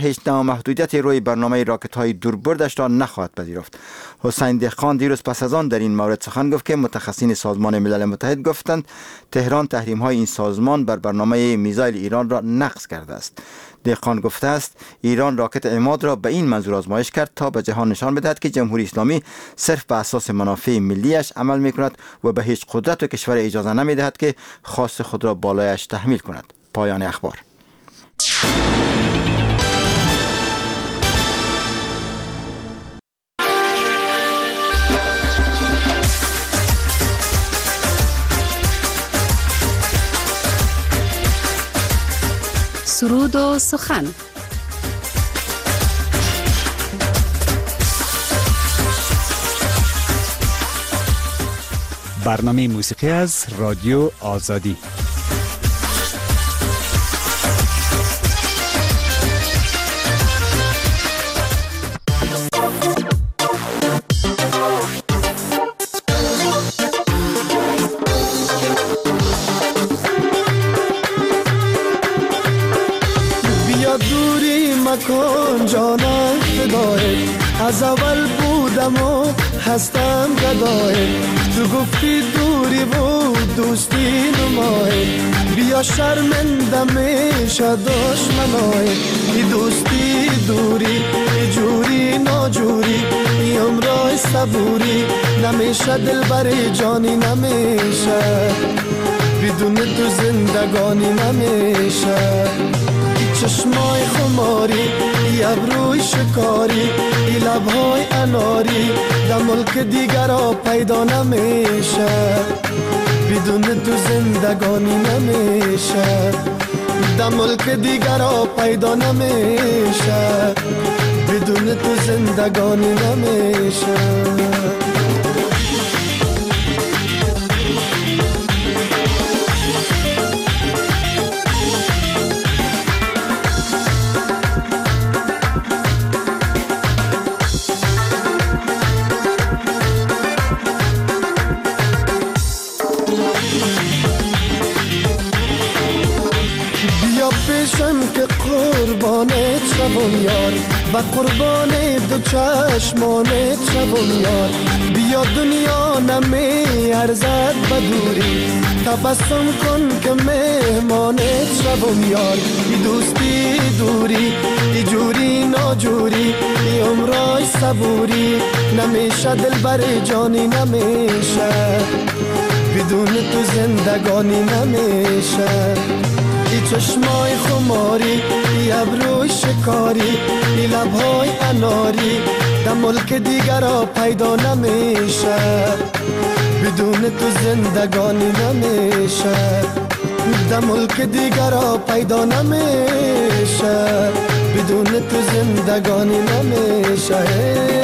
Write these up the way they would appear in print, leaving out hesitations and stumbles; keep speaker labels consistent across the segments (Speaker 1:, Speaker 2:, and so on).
Speaker 1: هیچ نوع محدودیتی روی برنامه راکت‌های دوربردش را نخواهد پذیرفت. حسین دهقان دیروز پس از آن در این مورد سخن گفت که متخصصین سازمان ملل متحد گفتند تهران تحریم‌های این سازمان بر برنامه میزایل ایران را نقض کرده است. دهقان گفته است ایران راکت عماد را به این منظور آزمایش کرد تا به جهان نشان بدهد که جمهوری اسلامی صرف به اساس منافع ملیش عمل می‌کند و به هیچ قدرت و کشور اجازه نمی‌دهد که خواست خود را بالایش تحمیل کند. پایان اخبار.
Speaker 2: سرود و سخن.
Speaker 3: برنامه موسیقی از رادیو آزادی.
Speaker 4: مکن جانم فدای، از اول بودم و هستم گدای. تو گفتی دوری بود دوستی نمای، بیا شرمنده میشه دشمنای. ای دوستی دوری ای جوری ناجوری، ای عمرای صبوری نمیشه دل بری جانی نمیشه، بدون تو زندگانی نمیشه. چشمای خماری ای ابروی شکاری، ای لبهای اناری در ملک دیگر را پیدا نمیشه، بدون تو زندگانی نمیشه. در ملک دیگر را پیدا نمیشه، بدون تو زندگانی نمیشه. که قربانت شوم یار، و قربان دو چشمانت شوم یار. بیا دنیا نمی ارزد بدوری، تبسم کن که مهمانت شوم یار. ای دوستی دوری ای جوری ناجوری، ای عمرای صبوری نمیشه دل بر جانی نمیشه، بدون تو زندگانی نمیشه. ای چشمای خماری ای ابروی شکاری، ای لبهای اناری در ملک دیگر را پیدا نمیشه، بدون تو زندگانی نمیشه. در ملک دیگر را پیدا نمیشه، بدون تو زندگانی نمیشه.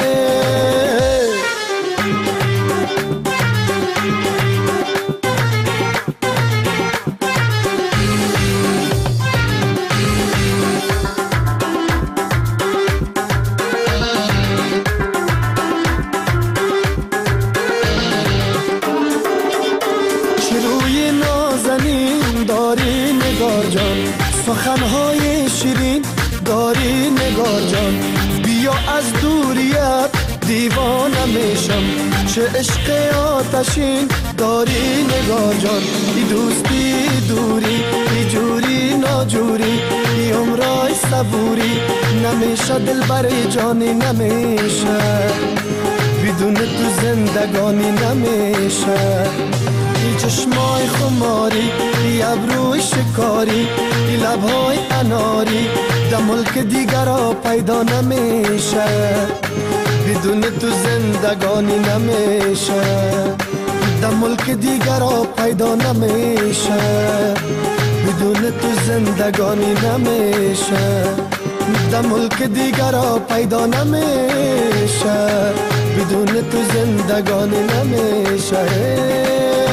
Speaker 4: سخنهای شیرین داری نگار جان، بیا از دوریت دیوانه میشم. چه عشق آتشین داری نگار جان، ای دوستی دوری ای جوری ناجوری، ای عمرای صبوری نمیشه دل بر جانی نمیشه، بدون تو زندگانی نمیشه. ای چشمای خماری ای ابروی شکاری، ای لبهای اناری در ملک دیگر را پیدا نمیشه، بدون تو زندگانی نمیشه. در ملک دیگر را پیدا نمیشه، بدون تو زندگانی نمیشه. در ملک دیگر را پیدا نمیشه، بدون تو زندگانی نمیشه.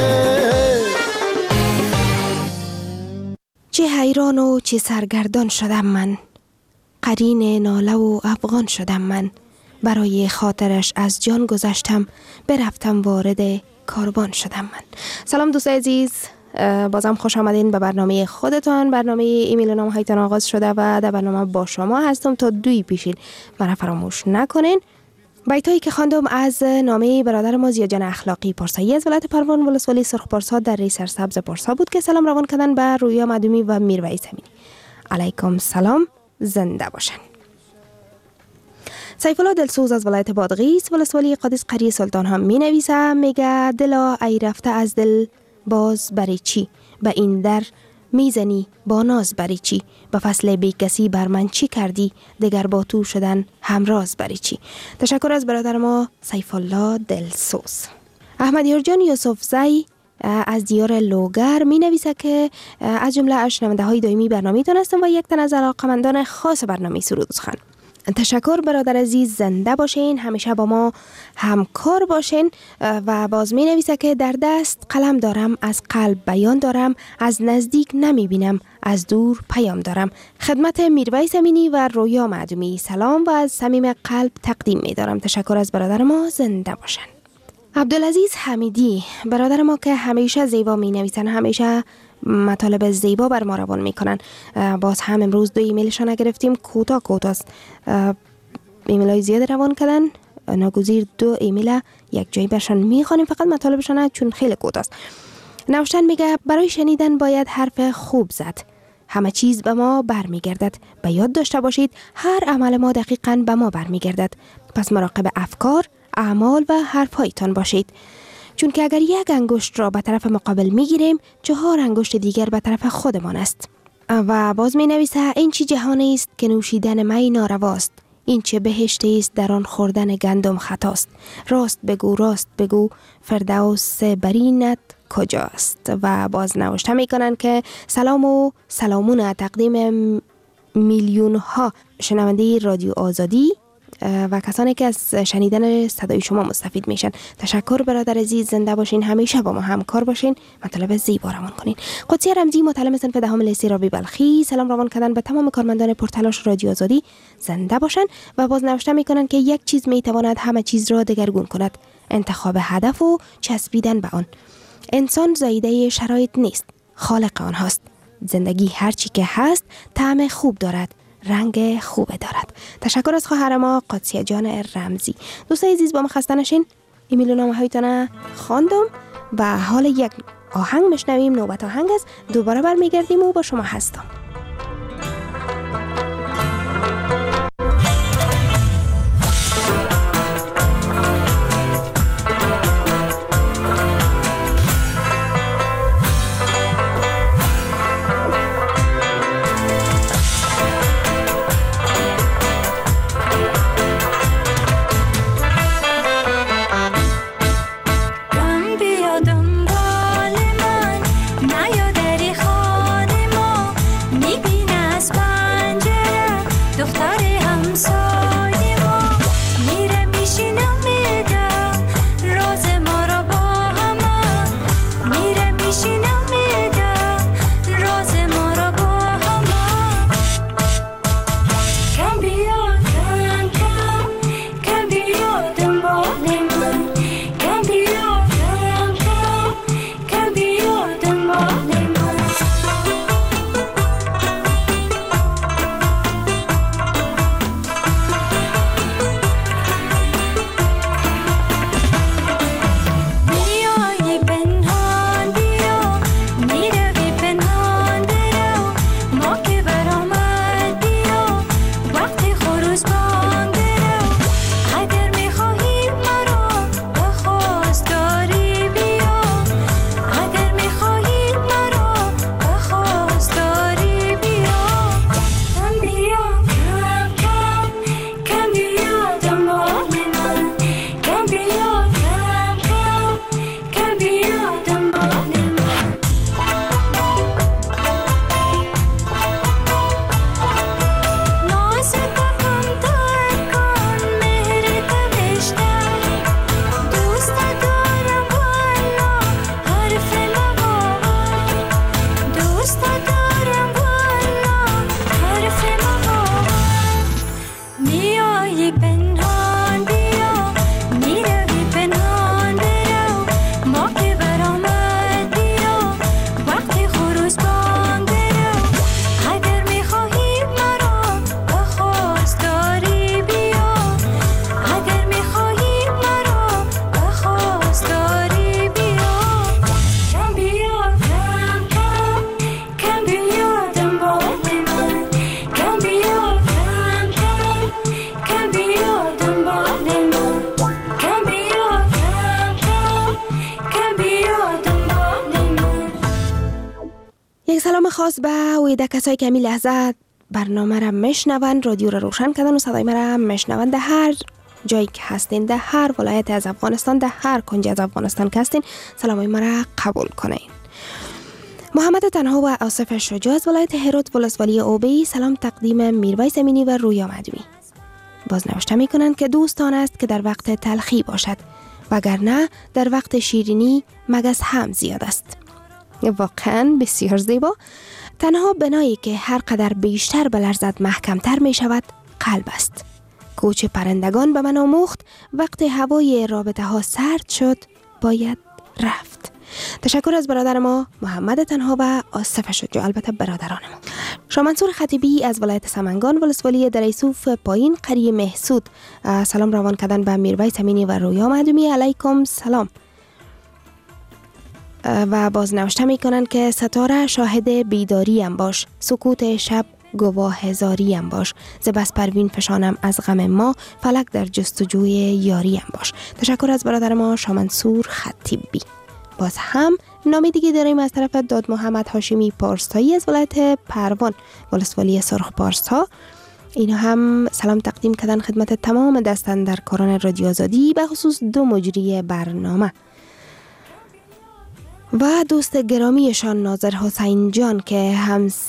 Speaker 5: چه حیران و چه سرگردان شدم من، قرین ناله و افغان شدم من. برای خاطرش از جان گذشتم، برفتم وارد کاروان شدم من. سلام دوست عزیز، بازم خوش آمدین به برنامه خودتان. برنامه ایمیل و نامه هایتان آغاز شده و در برنامه با شما هستم تا 2 پیشین. مرا فراموش نکنین. بیتایی که خواندم از نامه برادر ما زیاد جان اخلاقی پارسایی از ولایت پروان ولسوالی سرخ پارسا در ری سرسبز پارسا بود که سلام روان کردن به رویا معدومی و میرویس امینی. علیکم سلام، زنده باشن. سیف الله دلسوز از ولایت بادغیس ولسوالی قادس قری سلطان هم می نویسه، میگه دلا ای رفته از دل باز بری چی، به این در میزنی با ناز بری چی، به فصل بی کسی بر من چی کردی، دگر با تو شدن همراز بری چی. تشکر از برادر ما سیف الله دلسوز. احمد یارجان یوسف زی از دیار لوگر می نویسه که از جمله شنونده های دائمی برنامه تان هستم و یک تن از علاقمندان خاص برنامه سرود و سخن. تشکر برادر عزیز، زنده باشین، همیشه با ما همکار باشین. و باز می نویسه که در دست قلم دارم، از قلب بیان دارم، از نزدیک نمی بینم، از دور پیام دارم. خدمت میرویس امینی و رویا معدومی سلام و از صمیم قلب تقدیم می دارم. تشکر از برادر ما، زنده باشن. عبدالعزیز حمیدی برادر ما که همیشه زیبا می نویسن، همیشه مطالب زیبا بر ما روان میکنن. باز هم امروز 2 ایمیلشان گرفتیم، کوتاه است. ایمیل های زیاد روان کردن، ناگزیر 2 ایمیل یک جایی برشان میخوانیم، فقط مطالبشان چون خیلی کوتاه است. نوشتن میگه برای شنیدن باید حرف خوب زد، همه چیز به ما برمیگردد. به یاد داشته باشید هر عمل ما دقیقاً به ما برمیگردد، پس مراقب افکار، اعمال و حرفهایتان باشید، چون که اگر یک انگشت را به طرف مقابل میگیریم 4 انگشت دیگر به طرف خودمان است. و باز می نویسه این چی جهانی است که نوشیدن می نارواست، این چه بهشتی است در آن خوردن گندم خطاست. راست بگو فردوس برینت کجاست. و باز نوشته میکنن که سلام و سلامون تقدیم میلیون ها شنونده رادیو آزادی و کسانی که از شنیدن صدای شما مستفید میشن. تشکر برادر عزیز، زنده باشین، همیشه با ما همکار باشین، مطالب زیبا روان کنین. قدسی رمزی متعلم صنف 10 لیسه رابی بلخی سلام روان کردن به تمام کارمندان پرتلاش رادیو آزادی، زنده باشن. و باز نوشته میکنن که یک چیز میتواند همه چیز را دگرگون کند، انتخاب هدف و چسبیدن به آن. انسان زایده شرایط نیست، خالق آن هاست. زندگی هرچی که هست طعم خوب دارد، رنگ خوبه دارد. تشکر از خواهر ما قدسیه جان رمزی. دوستای عزیز با ما خسته نشین. ایمیل و نامه هایتان خواندم و حال یک آهنگ مشنویم. نوبت آهنگ است، دوباره برمیگردیم و با شما هستم.
Speaker 6: دنبال من نیا دری خانه ما
Speaker 5: خاص به ویده کسایی که همین لحظه برنامه را میشنوند، رادیو را روشن کردن و صدای مرا میشنوند، در هر جایی که هستین، در هر ولایت از افغانستان، در هر کنج از افغانستان که هستین، سلامای مرا قبول کنین. محمد تنها و آصف شجاع از ولایت هرات ولسوالی اوبی سلام تقدیم میرویس امینی و رویا معدومی. باز نوشته میکنند که دوستان است که در وقت تلخی باشد، وگرنه در وقت شیرینی مگس هم زیاد است. واقعا بسیار زیبا. تنها بنایی که هر قدر بیشتر بلرزد محکمتر می شود قلب است. کوچ پرندگان به من آموخت وقت هوای رابطه ها سرد شد باید رفت. تشکر از برادر ما محمد تنها و آصف شجاع، البته برادران ما. شامنصور خطیبی از ولایت سمنگان ولسوالی دریسوف پایین قریه محسود سلام روان کردن به میرویس امینی و رویا معدومی. علیکم سلام. و باز نوشته میکنن که ستاره شاهد بیداریم باش، سکوت شب گواه هزاریم باش، ز بس پروین فشانم از غم ما، فلک در جستجوی یاریم باش. تشکر از برادر ما شامنصور خطیبی. باز هم نامی دیگه داریم از طرف داد محمد هاشمی پارستایی از ولایت پروان ولسوالی سرخ پارستا. اینا هم سلام تقدیم کردن خدمت تمام دستاندرکاران رادیو آزادی، به خصوص 2 مجری برنامه و دوست گرامیشان ناظر حسین جان که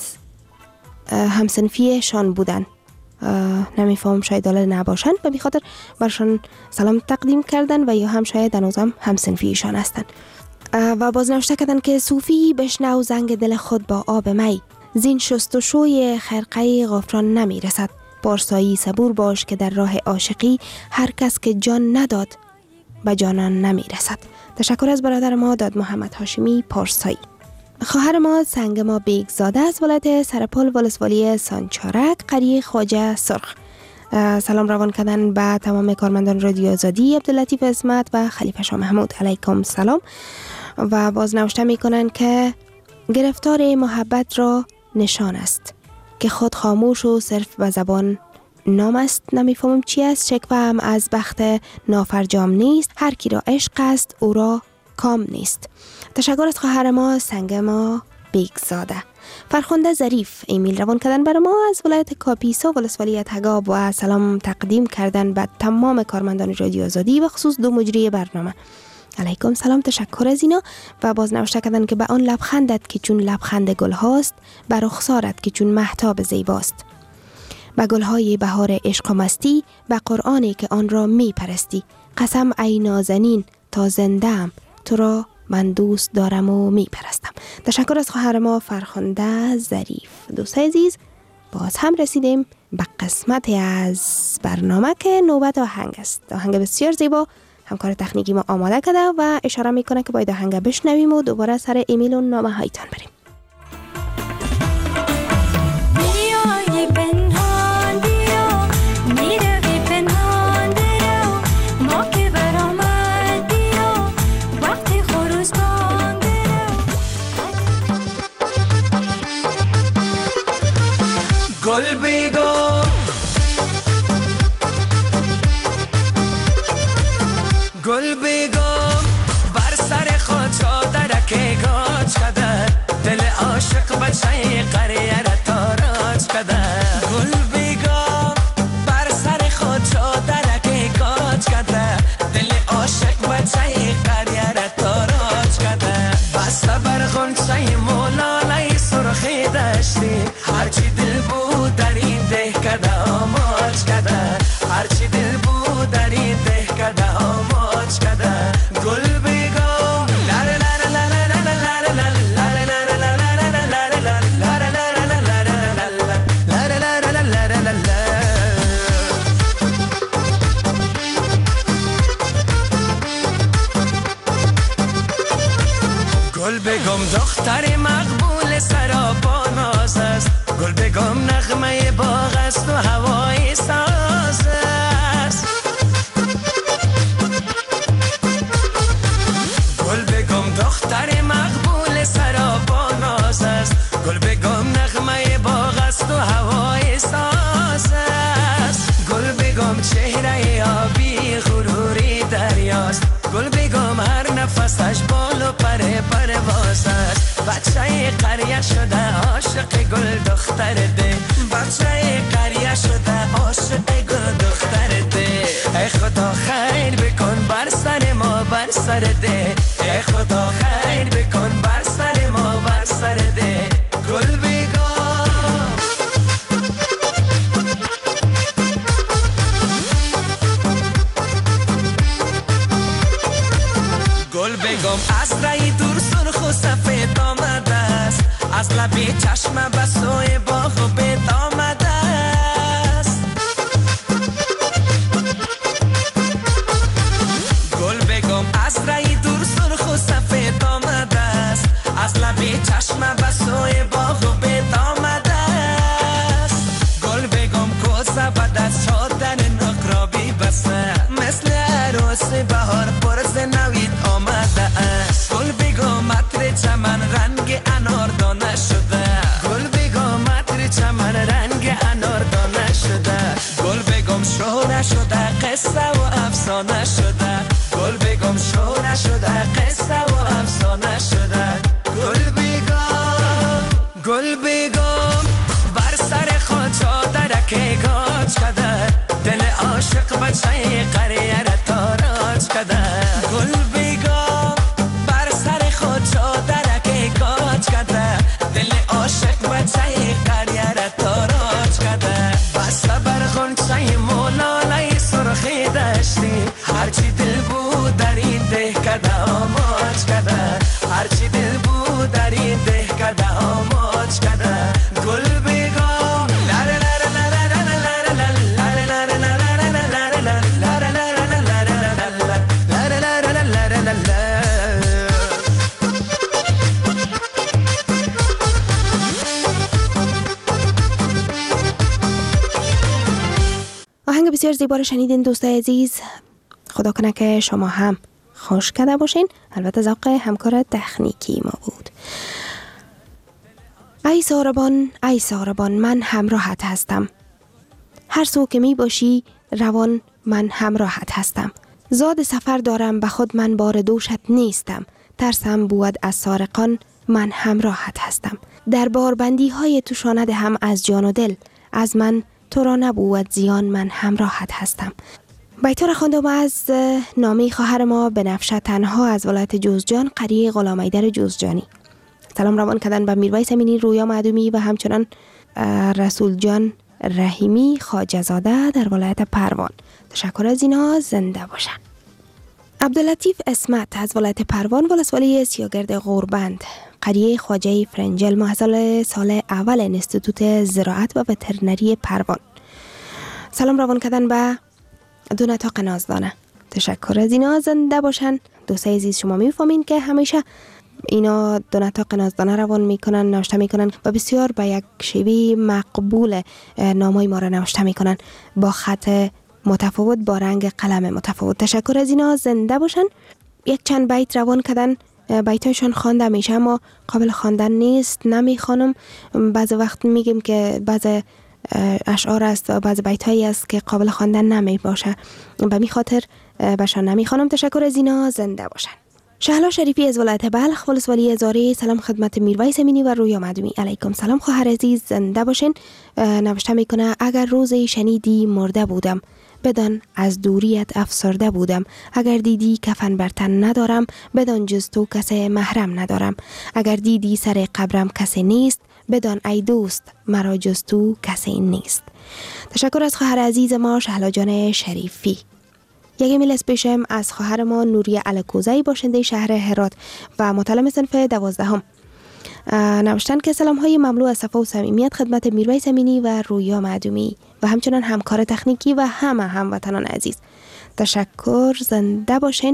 Speaker 5: همسنفیشان بودن. نمیفهم شاید حالا نباشن و بی خاطر برشان سلام تقدیم کردن و یا هم شاید هنوزم همسنفیشان هستن. و باز نوشته کردن که صوفی بشنو زنگ دل خود با آب می، زین شستشوی خرقه غفران نمی رسد. پارسایی صبور باش که در راه عاشقی هر کس که جان نداد به جانان نمی رسد. تشکر از برادر ما داد محمد هاشمی پارسایی. خواهر ما سنگ ما بیگزاده از ولایت سرپل ولسوالی سانچارک قریه خواجه سرخ سلام روان کردن به تمام کارمندان رادیو آزادی، عبداللطیف اسمت و خلیفه شاه محمود. علیکم سلام. و باز نوشته میکنن که گرفتار محبت را نشان است که خود خاموش و صرف به زبان نام است. نمیفهمم چی است. شکوهم از بخت نافرجام نیست، هر کی را عشق است او را کام نیست. تشکر از خواهر ما سنگ ما بیگزاده. فرخنده ظریف ایمیل روان کردن برای ما از ولایت کاپیسا ولسوالی تگاب و سلام تقدیم کردن به تمام کارمندان رادیو آزادی و خصوص 2 مجری برنامه. علیکم سلام. تشکر از اینا. و باز نوشته کردن که به آن لبخندت که چون لبخند گل هاست، بر رخسارت که چون مهتاب زیباست، به گلهای بهار عشق و مستی، به قرآنی که آن را می پرستی. قسم ای نازنین تا زنده‌ام، تو را من دوست دارم و می پرستم. تشکر از خواهر ما فرخنده ظریف. دوستای عزیز، باز هم رسیدیم به قسمتی از برنامه که نوبت آهنگ است. آهنگ بسیار زیبا همکار تکنیکی ما آماده کرده و اشاره میکنه که باید آهنگ بشنویم و دوباره سر ایمیل و نامه هایتان بریم.
Speaker 4: گل بیگم گل بیگم بر سر خود چادرک گاج کده، دل عاشق بچه قریه را تاراج کده. گل بیگم بر سر خود چادرک گاج کده، دل عاشق بچه قریه را تاراج کده. بسته بر غنچه مولانه سرخی داشتی، هرچی دل بود در این ده کده آماج کده، هرچی دل بود در این ده کده آماج کده. گل بیگم لره لره لره لره لره لره لره لره لره لره لره. گل بگم دختر مقبول سراپا ناز است، گل بگم نغمه باغ است و هوای ساز است. گل بگم دختر مقبول سراپا ناز است، گل بگم نغمه باغ است و هوای ساز است. گل بگم چهره آبی غروری دریاست، گل بگم هر نفسش بال و پر پرواز است. بچه قریه شده عاشق گل دختر ده بچه قریه شده عاشق گل دختر ده ای خدا خیر بکن بر سر ما بر سر ده ای خدا خیر بکن بر سر ما بر سر ده گل بیگم گل بگم از رای دور سرخ و سفید آمده است از لبی چشم به سوی باغ و بید آمده است گل بگم از رای دور سرخ و سفید آمده است از لبی چشم به سوی باغ و بید آمده است گل بگم کوزه بد از چادر نقرابی بسه مثل عروس بهار پرز نوید آمده است گل بگم عطر چمن رنگ اناردانه شده گل بگم عطر چمن رنگ اناردانه شده گل بگم شهره شده قصه و افسانه شده گل بگم شهره شده قصه و افسانه شده گل بگم بر سر خود چادرک گاج کده دل عاشق بچه قریه را تاراج کده گل بگم بر سر خود چادرک گاج کده دل عاشق بچه قریه را تاراج کده بسته بر غنچه مولالای سرخی دشتی هرچی دل بود در این ده کده آماج کده هرچی دل بود در این ده کده آماج کده گل بگم
Speaker 5: آهنگ بسیار زیبا رو شنیدین دوستای عزیز. خدا کنه که شما هم خوش کرده باشین. البته ذوق همکار تکنیکی ما بود. ای ساربان من همراهت هستم، هر سو که می باشی روان من همراهت هستم. زاد سفر دارم به خود من بار دوشت نیستم، ترسم بود از سارقان من همراهت هستم. در باربندی های تو شانه هم از جان و دل، از من تو را نبود زیان من همراهت هستم. بیت را خواندم از نامه خواهر ما بنفشه تنها از ولایت جوزجان قریه غلام ایدر جوزجانی. سلام روان کردن به میرویس امینی رویا معدومی و همچنان رسول جان رحیمی خواجه زاده در ولایت پروان. تشکر از اینا، زنده باشن. عبداللطیف اسمت از ولایت پروان ولسوالی سیاگرد غوربند قریه خواجه فرنجل محصل سال اول انستیتوت زراعت و وترنری پروان. سلام روان کردن به دو نطاق نازدانه. تشکر از اینا، زنده باشن. دوستای عزیز شما میفهمین که همیشه اینا دو نطاق نازدانه روان میکنن، نوشته میکنن و بسیار به یک شیوه مقبول نامای ما را نوشته میکنن با خط متفاوت، با رنگ قلم متفاوت. تشکر از اینا، زنده باشن. یک چند بیت روان کردن، بیتایشان خوانده میشه اما قابل خواندن نیست، نمیخوانم. بعض وقت میگیم که بعض اشعار است و بعض بیتایی است که قابل خواندن نمی باشه، به می خاطر بشان نمیخوانم. تشکر از اینا، زنده باشن. شهلا شریفی از ولایت بلخ ولسوالی زاره. سلام خدمت میرویس امینی و رویا معدومی. علیکم سلام خواهر عزیز، زنده باشین. نوشته میکنه اگر روزی شنیدی مرده بودم، بدان از دوریت افسرده بودم. اگر دیدی کفن بر تن ندارم، بدان جز تو کسی محرم ندارم. اگر دیدی سر قبرم کسی نیست، بدان ای دوست مرا جز تو کسی نیست. تشکر از خواهر عزیز ما شهلا جان شریفی. یک ایمیل اسپیشم از خواهر ما نوریه الکوزی باشنده شهر هرات و متعلم صنف 12. نوشتن که سلام های مملو از صفا و صمیمیت خدمت میرویس امینی و رویا معدومی و همچنان همکار تکنیکی و همه هموطنان عزیز. تشکر، زنده باشین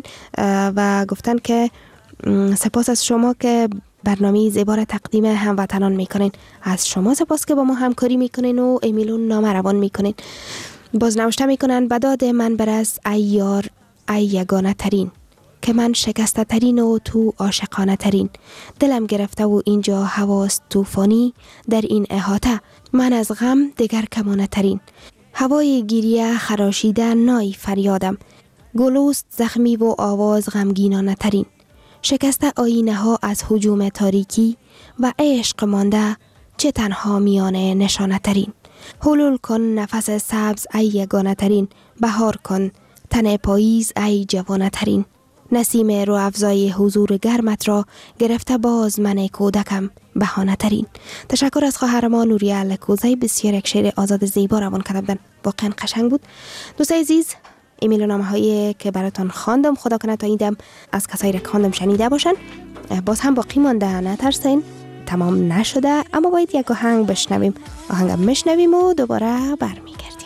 Speaker 5: و گفتن که سپاس از شما که برنامه زیبا را تقدیم هموطنان میکنین. از شما سپاس که با ما همکاری میکنین و ایمیل و نامه روان میکنین. باز نوشته میکنن بداد من برس ای یار ای یگانه ترین، که من شکسته ترین و تو عاشقانه ترین. دلم گرفته و اینجا هواست توفانی، در این احاطه من از غم دگر کمانه ترین. هوای گریه خراشیده نای فریادم، گلوست زخمی و آواز غمگینانه ترین. شکسته آینه ها از هجوم تاریکی، و عشق مانده چه تنها میانه نشانه ترین. حلول کن نفس سبز ای یگانه ترین، بهار کن تن پاییز ای جوانه ترین. نسیم رو افزای حضور گرمت را گرفته باز من کودکم بهانه ترین. تشکر از خواهر ما نوریه الکوزی، بسیار یک شعر آزاد زیبا روان کرده بودن، واقعا قشنگ بود. دوستای عزیز، ایمیل و نامه هایی که براتون خواندم خدا کنه تا این دم از کسایی که خواندم شنیده باشن. باز هم باقی مانده، نترسین، تمام نشده، اما باید یک آهنگ بشنویم. آهنگم میشنویم و دوباره برمیگردیم.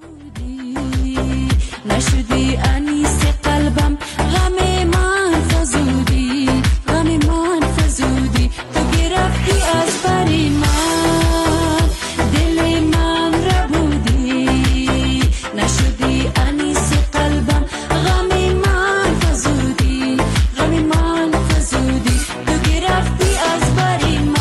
Speaker 6: نشدی انیس قلبم، غم من فزودی، غم من فزودی، تو گرفتی از بری من، دل من را بودی. نشدی انیس قلبم، غم من فزودی، غم من فزودی، تو گرفتی از بری من.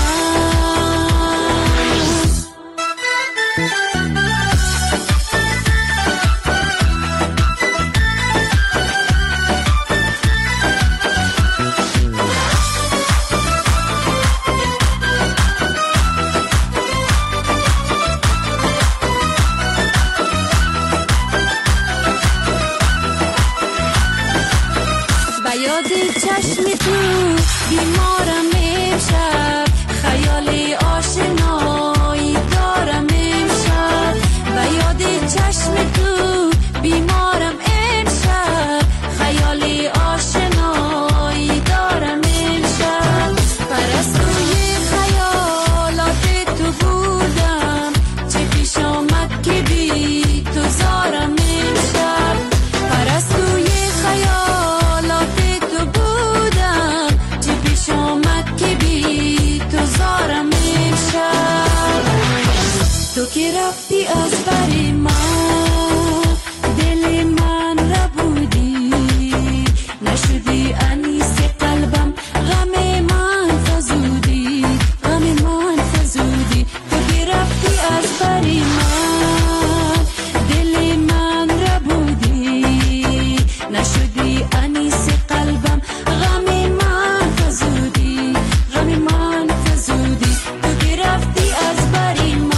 Speaker 6: چشم تو بیمارم امشب، خیال آشنایی دارم امشب. به یاد چشم تو بیمارم امشب، خیال آشنایی دارم امشب. پرستوی خیالات تو بودم، چه پیش آمد که بی تو زارم امشب. پرستوی خیالات آمد که بی تو زارم امشب. تو که رفتی از بری من، دل من را بودی. نشدی انیس قلبم، غم من فزودی، غم من فزودی، تو که رفتی از بری من، دل من را بودی. نشدی انیس قلبم، غم من فزودی، غم من فزودی، تو گرفتی از بری من.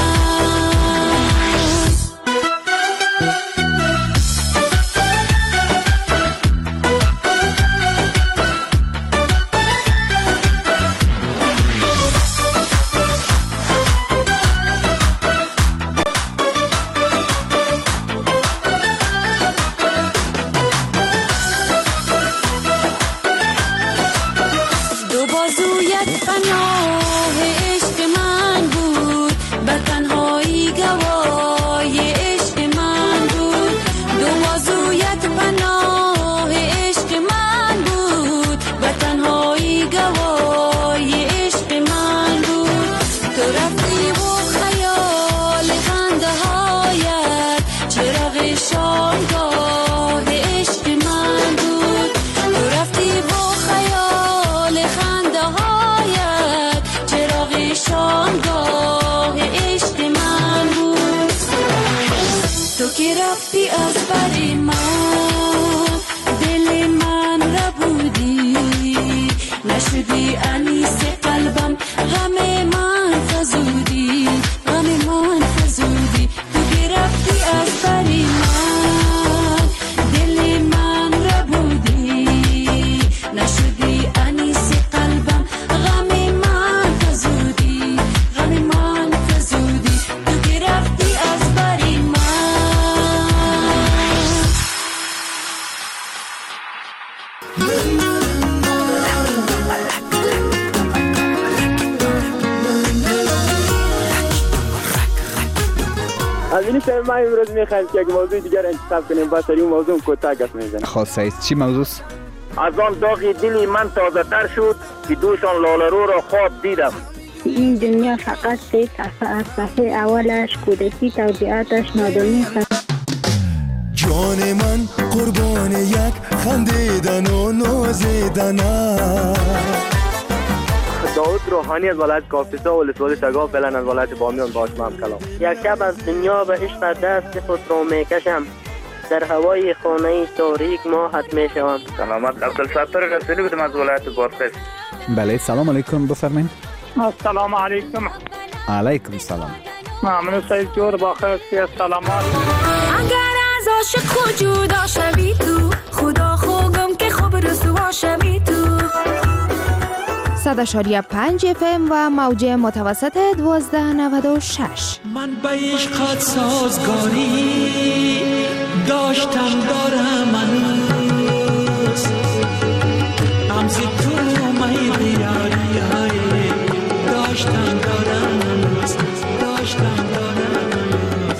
Speaker 6: دو بازویت پناه عشق من بود، به تنهایی گواه عشق من بود. دو بازویت پناه عشق من بود، به تنهایی گواه عشق من بود. تو رفتی و خیال خنده هایت، چراغ شامگاه عشق من بود. تو رفتی و خیال خنده هایت، چراغ شامگاه عشق من بود. تو که رفتی از بری من، دل من را بودی. نشدی انیس قلبم، غم من فزودی، غم من فزودی، تو که رفتی از بری من، دل من را بودی. نشدی انیس قلبم، غم من فزودی، غم من فزودی، تو که رفتی از بری من.
Speaker 7: از این شب ما امروز میخوایم که یک موضوع دیگر انتخاب کنیم و سر این موضوع کوتاه گپ میزنیم.
Speaker 3: خاصه است چی موضوع است؟
Speaker 7: از آن داغ دلی من تازه تر شد که دوشان لاله‌رو را خواب دیدم.
Speaker 8: این دنیا فقط سه صفحه از صفحه اولش کودکی، توضیحاتش نادانی است.
Speaker 9: جان من قربان یک خندیدن و نازیدن است.
Speaker 7: داود روحانی از ولایت کاپیسا و ولسوالی شگاف فعلا از ولایت بامیان با شما هم کلام.
Speaker 10: یک شب از دنیا به عشق دست خود را میکشم، در هوای خانه تاریک ماهت میشوم.
Speaker 7: سلامت عبدالستار رسولی بودم از ولایت بادغیس.
Speaker 3: بله سلام علیکم، بفرمایید.
Speaker 11: السلام علیکم.
Speaker 3: علیکم سلام.
Speaker 11: ممنون سعید جور بخیر سلامات.
Speaker 6: اگر از عاشق خود جدا شوی تو، خدا خوگم که خوب رسوا شوی تو.
Speaker 5: 100.5 FM و موج متوسط 1296.
Speaker 4: من به عشقت سازگاری داشتم دارم هنوز، امزی تو میدی یاری های داشتم دارم هنوز، داشتم دارم هنوز.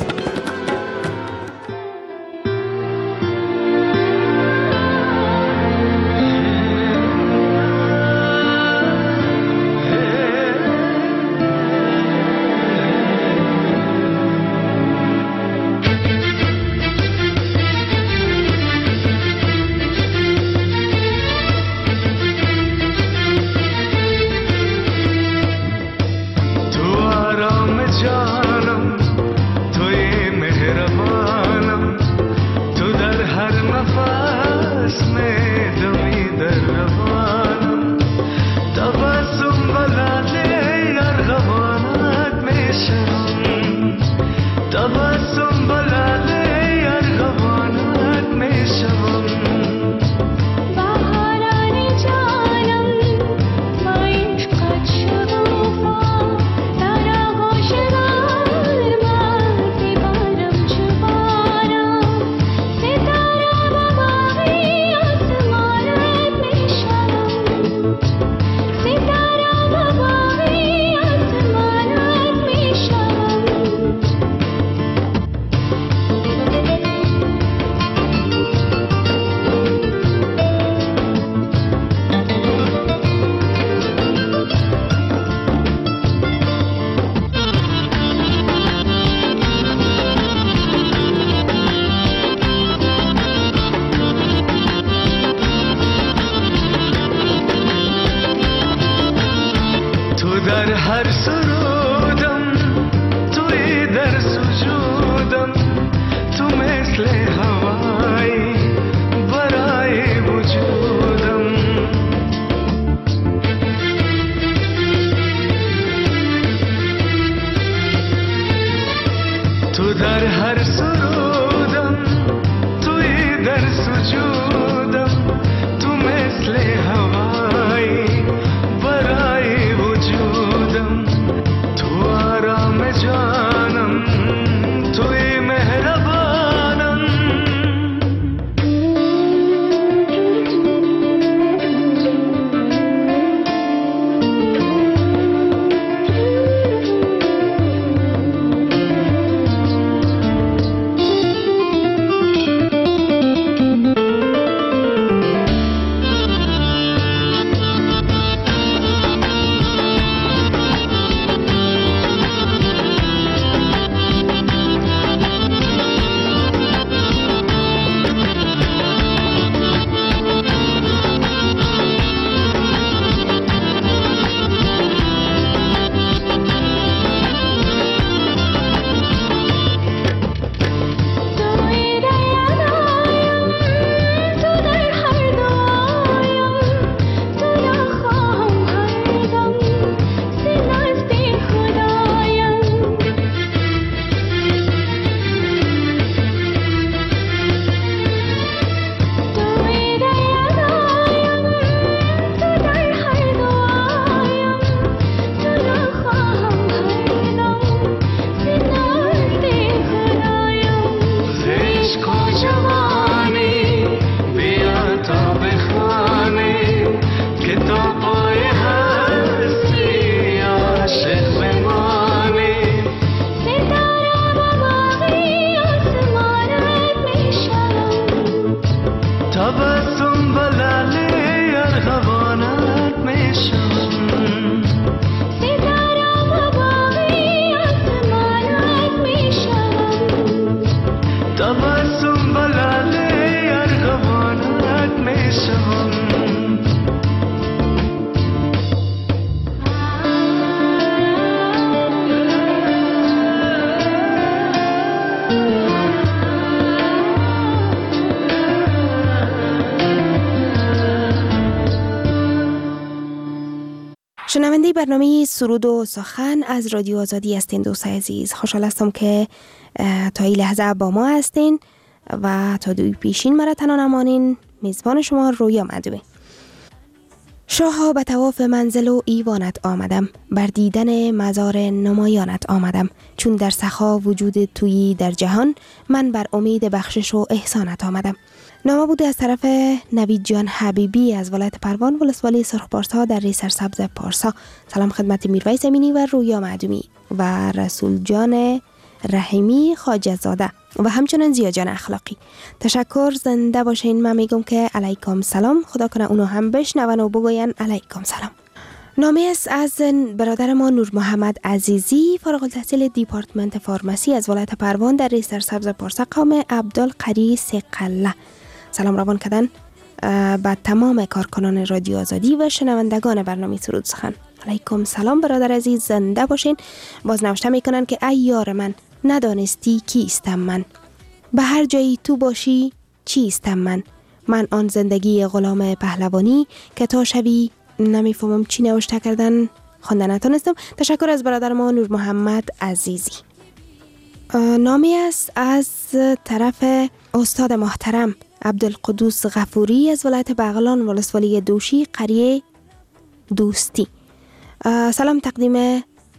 Speaker 5: شنونده برنامه سرود و سخن از رادیو آزادی هستین دوستای عزیز. خوشحال هستم که تا این لحظه با ما هستین و تا دوی پیشین مرا تنها نمانین. میزبان شما رویا مدوی. شاها به طواف منزل و ایوانت آمدم، بر دیدن مزار نمایانت آمدم. چون در سخا وجود تویی در جهان، من بر امید بخشش و احسانت آمدم. نامه بوده از طرف نوید جان حبیبی از ولایت پروان ولسوالی سرخپارسا در ری سرسبز پارسا. سلام خدمت میرویس امینی و رویا معدومی و رسول جان رحیمی خواجه زاده و همچنان زیا جان اخلاقی. تشکر، زنده باشین. من میگم که علیکم سلام، خدا کنه اونو هم بشنون و بگوین علیکم سلام. نامه است از برادر ما نور محمد عزیزی، فارغ التحصیل دیپارتمنت فارمسی از ولایت پروان در ری سرسبز پارسا قوم عبدالقری سقله. سلام روان کردن به تمام کارکنان رادیو آزادی و شنوندگان برنامه سرود سخن. علیکم سلام برادر عزیز، زنده باشین. باز نوشته میکنن که ای یار من، ندانستی کیستم من، به هر جایی تو باشی چیستم من. من آن زندگی غلام پهلوانی که تا شوی. نمیفهمم چی نوشته کردن، خوانده نتونستم. تشکر از برادر ما نور محمد عزیزی. نامی است از طرف استاد محترم عبدالقدوس غفوری از ولایت بغلان ولسوالی دوشی قریه دوستی. سلام تقدیم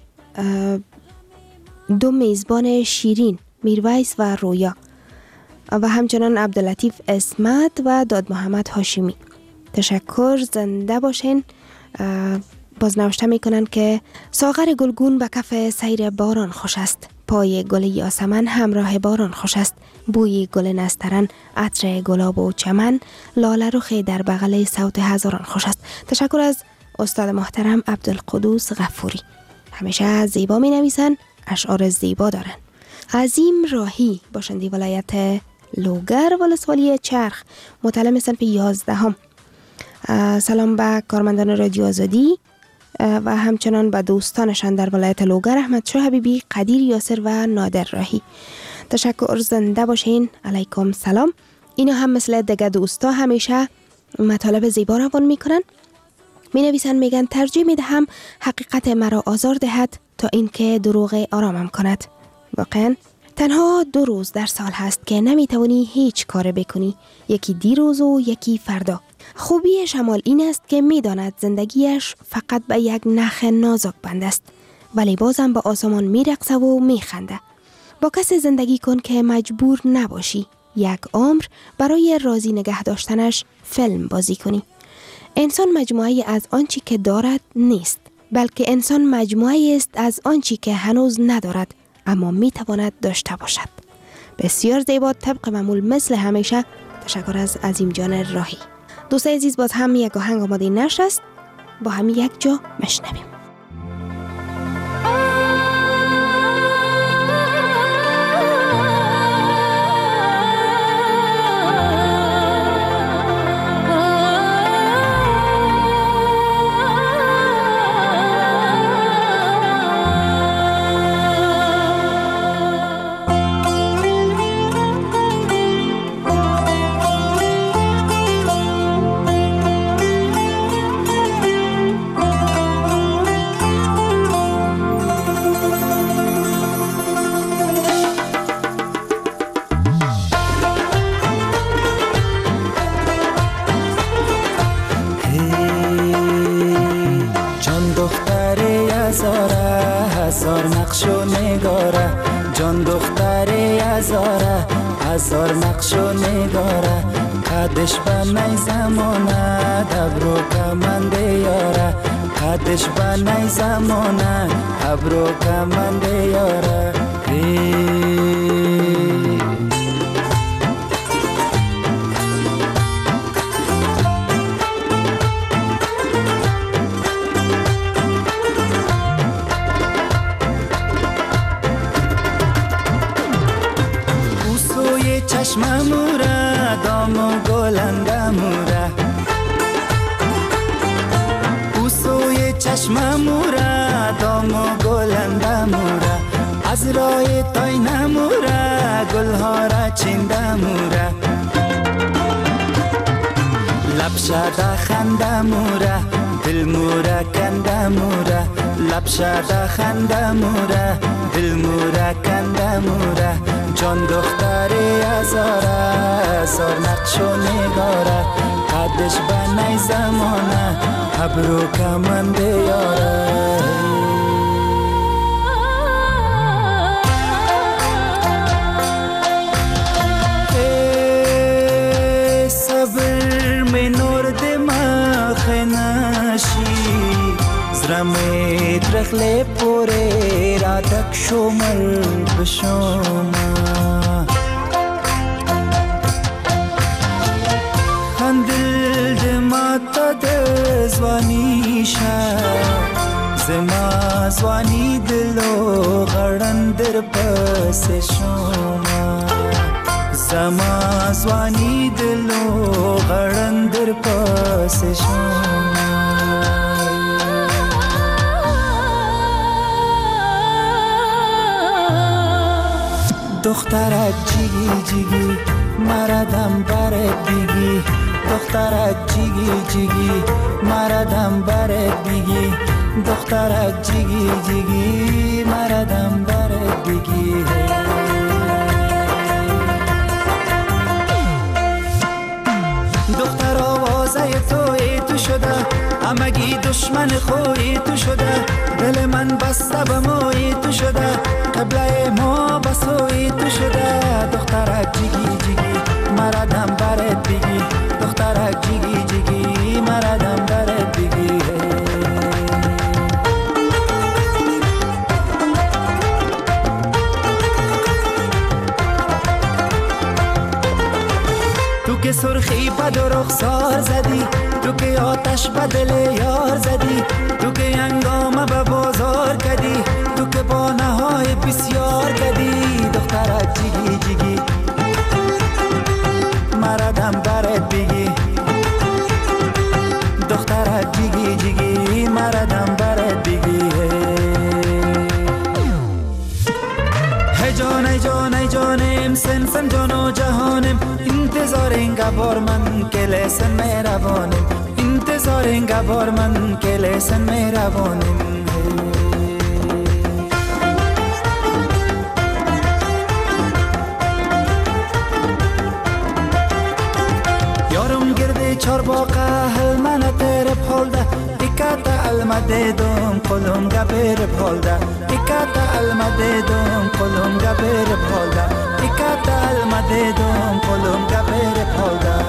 Speaker 5: دو میزبان شیرین، میرویس و رویا و همچنان عبداللطیف اسمت و داد محمد هاشمی. تشکر، زنده باشین. باز نوشته میکنن که ساغر گلگون به کف سیر باران خوش است، پای گل یاسمن همراه باران خوش است، بوی گل نسترن، عطر گلاب و چمن، لاله رخ در بغل صوت هزاران خوش است. تشکر از استاد محترم عبدالقدوس غفوری. همیشه زیبا می نویسن، اشعار زیبا دارن. عظیم راهی باشندی ولایت لوگر ولسوالی چرخ، متعلم صنف 11. سلام به کارمندان رادیو آزادی و همچنان به دوستانشان در ولایت لوگر، احمد شاه حبیبی، قدیر یاسر و نادر راهی. تشکر، زنده باشین. علیکم سلام. اینا هم مثل دیگه دوستا همیشه مطالب زیبا روان میکنن. می نویسن، میگن ترجیح میدهم حقیقت مرا آزار دهد تا اینکه دروغ آرامم کند. واقعا تنها 2 روز در سال هست که نمیتونی هیچ کار بکنی، یکی دیروز و یکی فردا. خوبی شمال این است که میداند زندگیش فقط به یک نخ نازک بند است، ولی بازم به آسمان میرقصه و میخنده. با کسی زندگی کن که مجبور نباشی یک عمر برای راضی نگه داشتنش فیلم بازی کنی. انسان مجموعه از آنچی که دارد نیست، بلکه انسان مجموعه است از آنچی که هنوز ندارد اما میتواند داشته باشد. بسیار زیبا، طبق معمول مثل همیشه. تشکر از عظیم جان راهی. دوستای عزیز، باز هم یک آهنگ آماده نشر است، با هم یک جا مشنویم.
Speaker 12: هزار نقش و نگاره، قدش به نی زمانه دبرو کمنده یاره، قدش به نی زمانه ابرو کمنده یاره. چشم موره دام و گلنده موره، او سوی چشم موره دام و گلنده موره، از رای تای نموره گلها را چینده موره، لب شده خنده موره دل موره کنده موره لب شده خنده موره دل موره کنده موره جان دختری ازاره سر نقش و نگاره قدش به نی زمانه ابرو کمند یاره زرمت رخل پوره را تک شمر بشوما خندل دما تا دزوانی شا زما زوانی دلو غرن در پس شوما زما زوانی دلو غرن در پس شوما دخترک جیگی جیگی مردم برد بیگی دخترک جیگی جیگی مردم برد بیگی دخترک جیگی جیگی مردم برد بیگی دختر آوازه تو شده همگی دشمن خوی تو شده دل من بسته به موی تو شده قبله ما بسوی تو شده دخترک جیگی جیگی مردم برد بیگی دخترک جیگی جیگی مردم برد بیگی تو که سرخی بد و رخسار زدی تو که آتش به دل یار زدی تو که هنگامه به بازار کدی تو که با نهای بسیار کدی دخترک جیگی جیگی مردم برد بیگی دخترک جیگی جیگی مردم برد بیگی ای جان ای جان ای جانم سن سن جان و جهانم انتظار اینگه بار من که لسن مهربانم انتظار اینگه بار من که لسن مهربانم یارم گرده چار باقه هل من تر پولده دیکت المده دوم قلم گبر پولده دیکت المده دوم قلم گبر پولده دیکت المده دوم قلم گبر پولده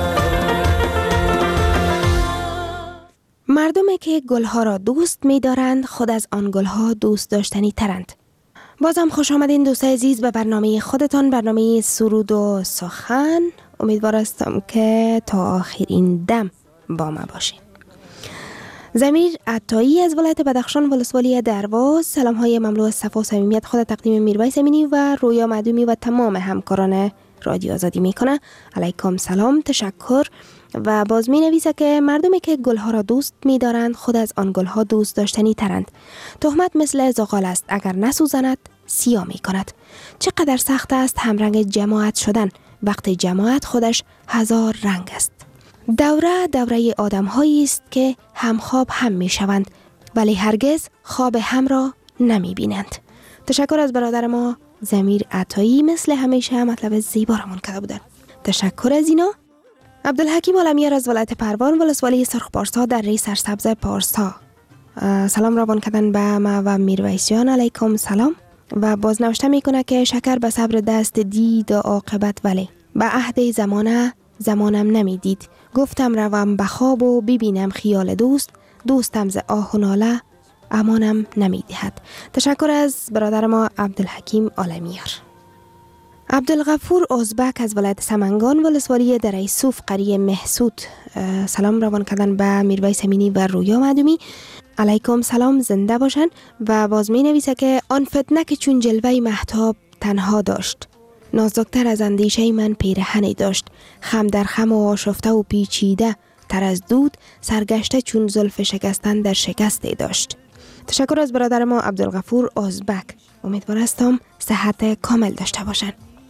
Speaker 5: مردمی که گلها را دوست می دارند خود از آن گلها دوست داشتنی ترند. بازم خوش آمدین دوستای عزیز به برنامه خودتان، برنامه سرود و سخن. امیدوار هستم که تا آخرین دم با ما باشین. ضمیر عطایی از ولایت بدخشان ولسوالی درواز سلام های مملو از صفا و صمیمیت خود تقدیم میرویس امینی و رویا معدومی و تمام همکاران رادیو آزادی میکنه. علیکم سلام، تشکر. و باز می نویسه که مردمی که گلها را دوست می دارند خود از آن گلها دوست داشتنی ترند. تهمت مثل زغال است، اگر نسوزند سیاه می کند. چقدر سخت است همرنگ جماعت شدن وقتی جماعت خودش هزار رنگ است. دوره آدم هایی است که هم خواب هم می شوند ولی هرگز خواب هم را نمی بینند. تشکر از برادر ما ضمیر عطایی، مثل همیشه مطلب زیبا را منتقل بودن. تشکر از اینا. عبدالحکیم عالمیار از ولایت پروان ولسوالی سرخ پارسا در ری سرسبز پارسا سلام روان کردن به ما و میرویس جان. علیکم سلام. و بازنوشته میکنه که شکر به صبر دست دید و عاقبت ولی به عهد زمانم نمیدید. گفتم روم به خواب و ببینم خیال دوستم ز آه و ناله امانم نمیدهد. تشکر از برادر ما عبدالحکیم عالمیار. عبدالغفور ازبک از ولایت سمنگان ولسوالی دره صوف قریه محسود سلام روان کردن به میرویس امینی و رویا معدومی. علیکم سلام، زنده باشن. و باز می نویسه که آن فتنه که چون جلوه مهتاب تنها داشت، نازکتر از اندیشه من پیرهنی داشت، خم در خم و آشفته و پیچیده تر از دود، سرگشته چون زلف شکستن در شکسته داشت. تشکر از برادر ما عبدالغفور ازبک. امیدوار هستم صحت کامل داشته باشن.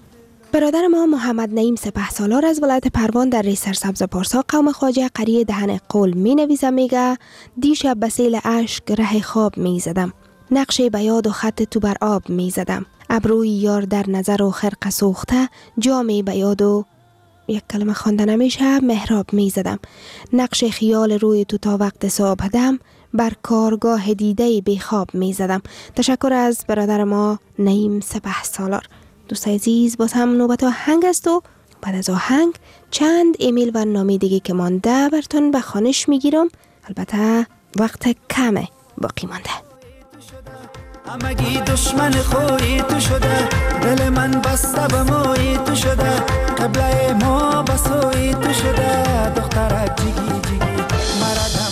Speaker 5: برادر ما محمد نعیم سپهسالار از ولایت پروان در ریز سرسبز پارسا قوم خواجه قریه دهن قول می نویسه. میگه دیشب به سیل اشک ره خواب می زدم، نقش بیاد و خط تو بر آب می زدم، ابروی یار در نظر و خرق سوخته، جام بیاد و یک کلمه خوانده نمیشه محراب می زدم، نقش خیال روی تو تا وقت صبح دم، بر کارگاه دیده بی خواب می زدم. تشکر از برادر ما نعیم سپهسالار. دوست عزیز، باز هم نوبت آهنگ است و بعد از آهنگ چند ایمیل و نامه دیگه که مانده براتون به خوانش میگیرم. البته وقت کمه باقی مانده.
Speaker 12: همگی دشمن خوی تو شده، دل من بسته به موی تو شده، قبله ما بسوی تو شده، دخترک جیگی جیگی مردم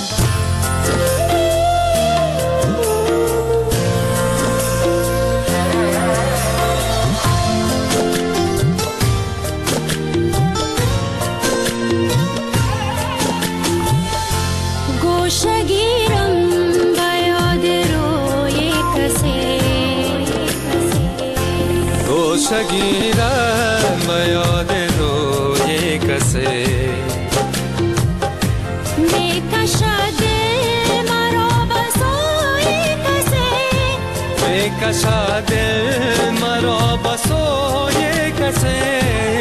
Speaker 6: گوشگیرم به یاد روی کسی،
Speaker 4: گوشگیرم به یاد روی کسی،
Speaker 6: میکشد دل مرا به سوی کسی،
Speaker 4: میکشد دل مرا به سوی کسی،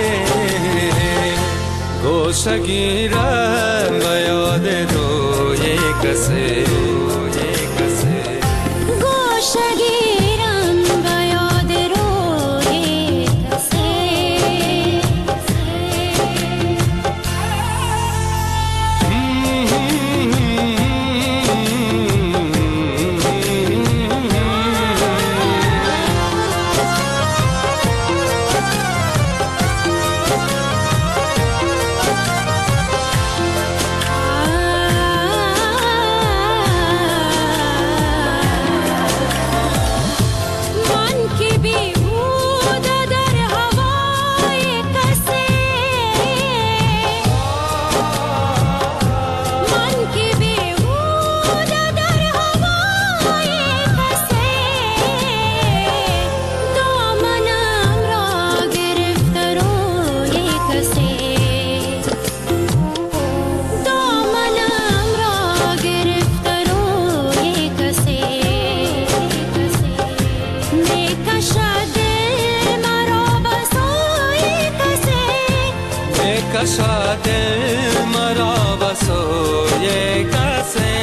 Speaker 4: گوشگیرم به یاد روی کسی،
Speaker 6: گوشگیرم به یاد روی کسی.
Speaker 4: کشد مرا به سوی کسی،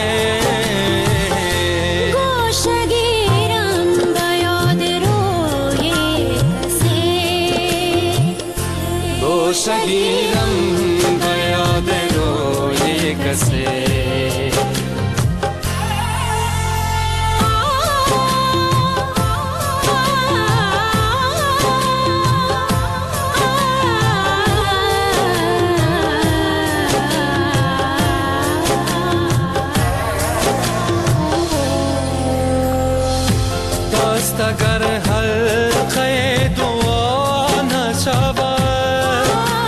Speaker 6: گوشگیرم به یاد روی کسی،
Speaker 4: گوشگیرم به یاد روی کسی. اگر حلقه دعا نشود،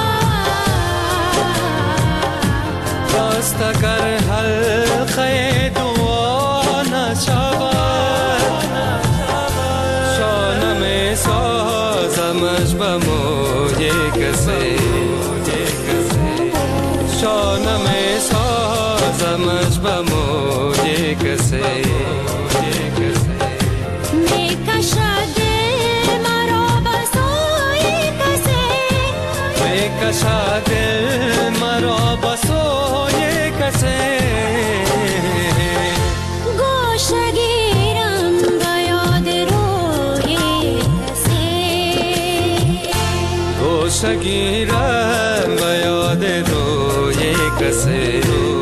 Speaker 4: راست اگر حلقه دعا نشود، شانه می سازمش به موی کسی، شانه می سازمش به موی کسی،
Speaker 6: میکشد دل مرا به سوی کسی،
Speaker 4: میکشد دل مرا به سوی کسی،
Speaker 6: گوشگیرم به یاد روی کسی،
Speaker 4: گوشگیرم به یاد روی کسی،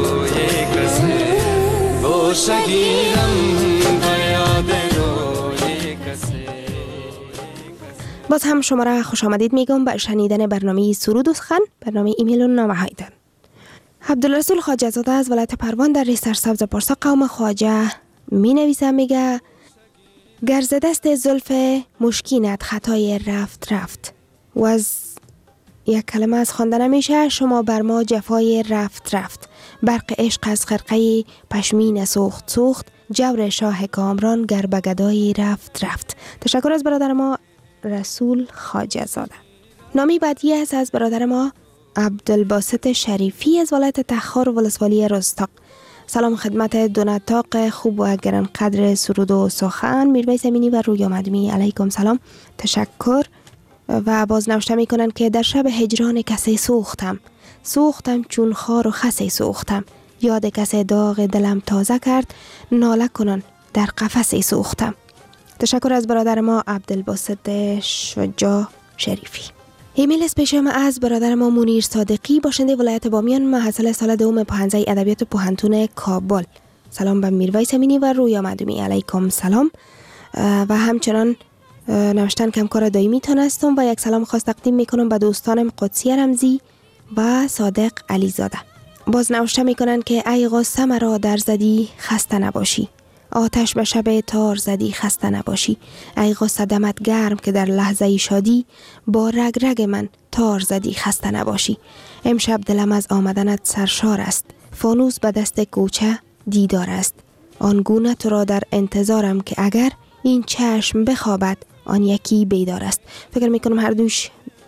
Speaker 4: گوشگیرم به یاد روی کسی.
Speaker 5: باز هم شما را خوش آمدید میگم به شنیدن برنامه سرود و سخن، برنامه ایمیل و نامه هایتان. عبدالرسول خواجه زاده از ولایت پروان در ریز سرسبز پارسا قوم خواجه می نویسه. میگه گرز دست زلف مشکینت خطای رفت و از یک کلمه از خواندن میشه شما بر ما جفای رفت، برق عشق از خرقه پشمین سوخت، جور شاه کامران گر به گدای رفت. تشکر از برادر ما رسول خواجه زاده. نامی بعدی است از برادر ما عبدالباسط شریفی از ولایت تخار و ولسوالی رستاق. سلام خدمت دو نطاق خوب و گرانقدر سرود و سخن، میرویس امینی و رویا مدمی. علیکم سلام، تشکر. و باز نوشته می کنند که در شب هجران کسی سوختم چون خار و خسی سوختم، یاد کسی داغ دلم تازه کرد، ناله کنان در قفسی سوختم. تشکر از برادر ما عبدالباسط شجاع شریفی. ایمیل اسپیشم از برادر ما منیر صادقی باشنده ولایت بامیان، محصل سال دوم پوهنځی ادبیات پوهنتون کابل. سلام به میرویس امینی و رویا مدمی. علیکم سلام. و همچنان نوشتن که همکار دائمی تان هستم و یک سلام خاص تقدیم میکنم به دوستانم قدسی رمزی و صادق علیزاده. باز نوشته میکنن که ای غصه مرا در زدی خسته نباشی، آتش به شب تار زدی خسته نباشی، ای غصه دمت گرم که در لحظه شادی با رگ رگ من تار زدی خسته نباشی. امشب دلم از آمدنت سرشار است، فانوس به دست کوچه دیدار است، آنگونه تو را در انتظارم که اگر این چشم بخوابد آن یکی بیدار است. فکر میکنم هر دوش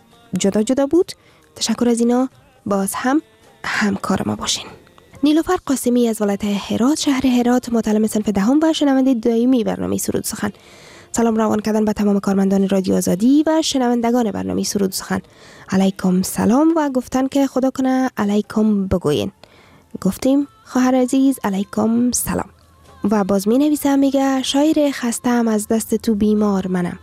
Speaker 5: جدا جدا بود. تشکر از اینا، باز هم همکار ما باشین. نیلوفر قاسمی از ولایت هرات، شهر هرات، متعلم صنف دهم و شنونده دائمی برنامه سرود سخن. سلام روان کردن به تمام کارمندان رادیو آزادی و شنوندگان برنامه سرود سخن. علیکم سلام و گفتن که خدا کنه علیکم بگوین. گفتیم خواهر عزیز علیکم سلام. و باز می نویسم میگه شاعر خستم از دست تو بیمار منم،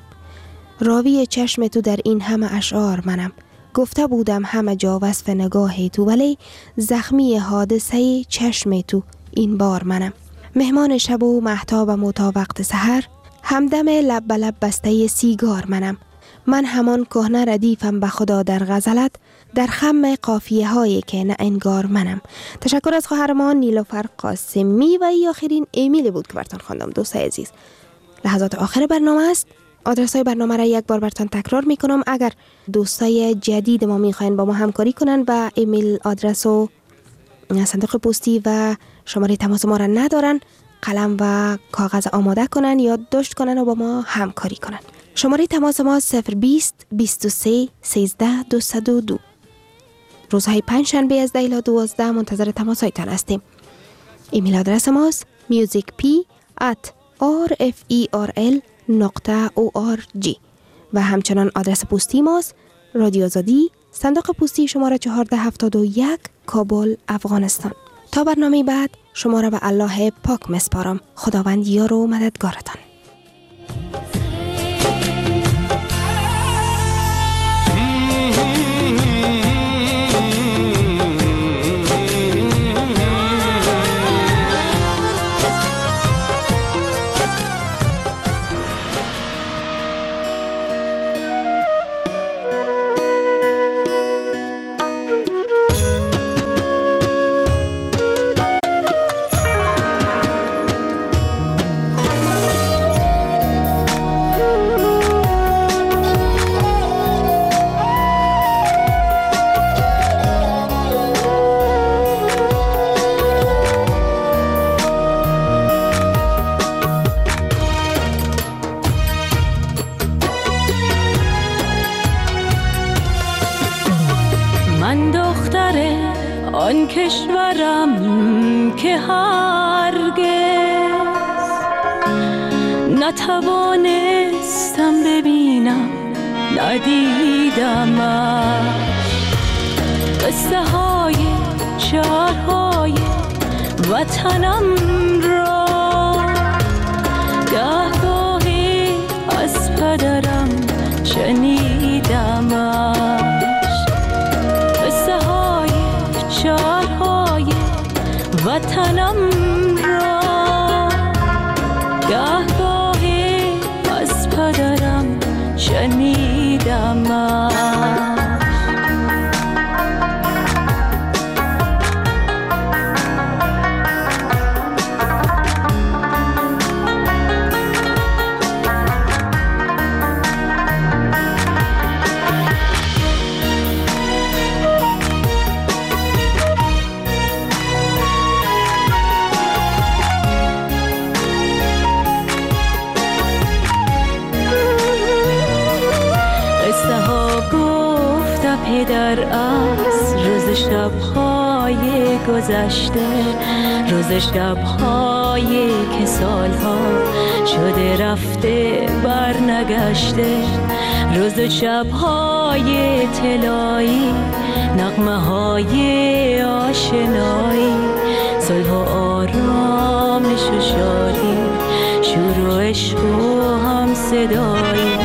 Speaker 5: راوی چشم تو در این همه اشعار منم، گفته بودم همه جا وصف نگاه تو ولی زخمی حادثه چشم تو این بار منم، مهمان شب و مهتابم و تا وقت سحر، همدم لب به لب بسته سیگار منم، من همان کهنه ردیفم به خدا در غزلت، در خم قافیه هایی که نه انگار منم. تشکر از خواهرمان نیلوفر قاسمی و ای آخرین ایمیل بود که براتون خواندم. دوستای عزیز، لحظات آخر برنامه است. آدرس های برنامه را یک بار براتون تکرار میکنم. اگر دوستای جدید ما میخواین با ما همکاری کنن و ایمیل آدرس و صندوق پستی و شماره تماس ما را ندارن، قلم و کاغذ آماده کنن، یادداشت کنن و با ما همکاری کنن. شماره تماس ما 020 23 13 202. روزهای پنجشنبه از 10 تا 12 منتظر تماس هایتان هستیم. ایمیل آدرس ماست musicp@rferl.org و همچنان آدرس پستی ماست رادیو آزادی، صندوق پستی شماره 1471 کابل، افغانستان. تا برنامه بعد شما را به الله پاک مسپارم. خداوند یار و مددگارتان.
Speaker 6: من دختر آن کشورم که هرگز نتوانستم ببینم، ندیدمش. قصه های شهرهای وطنم را گهگاهی از پدرم شنیدمش. شهرهای وطنم را گهگاهی از پدرم شنیدمش. قصه ها نگر از روز شب‌های گذشته، روز شب‌هایی که سالها شده رفته بر نگشته، روز شب‌های طلایی، نغمه‌های آشنایی، صلح و آرامش و شادی، شور و عشق و هم صدایی.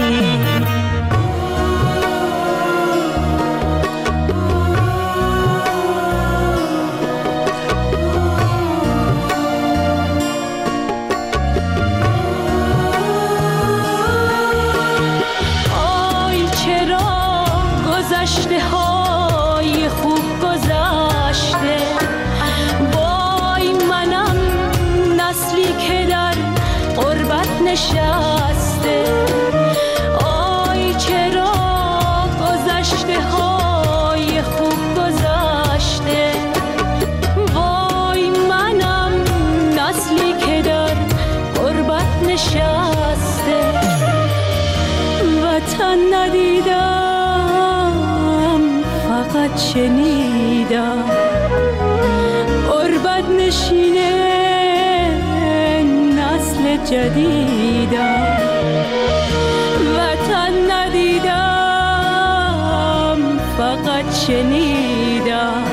Speaker 6: های خوب گذشته، وای منم نسلی که در غربت نشسته، آی چرا گذشته های خوب گذشته، وای منم نسلی که در غربت نشسته، وطن ندیدم فقط شنیدم، غربت نشینه نسل جدیدم، وطن ندیدم فقط شنیدم،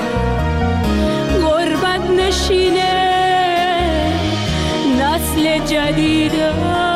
Speaker 6: غربت نشینه نسل جدیدم.